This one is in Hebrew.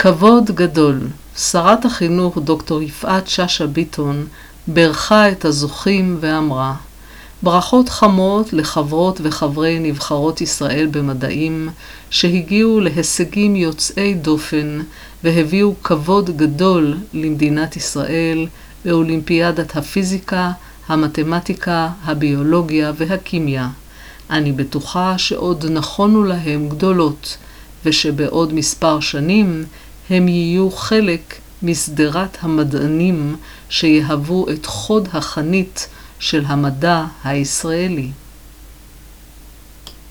כבוד גדול. שרת החינוך דוקטור יפעת שאשא ביטון ברכה את הזוכים ואמרה: ברכות חמות לחברות וחברי נבחרות ישראל במדעים שהגיעו להישגים יוצאי דופן והביאו כבוד גדול למדינת ישראל באולימפיאדת הפיזיקה, המתמטיקה, הביולוגיה והכימיה. אני בטוחה שעוד נכונו להם גדולות, ושבעוד מספר שנים הם יהיו חלק מסדרת המדענים שיהוו את חוד החנית של המדע הישראלי.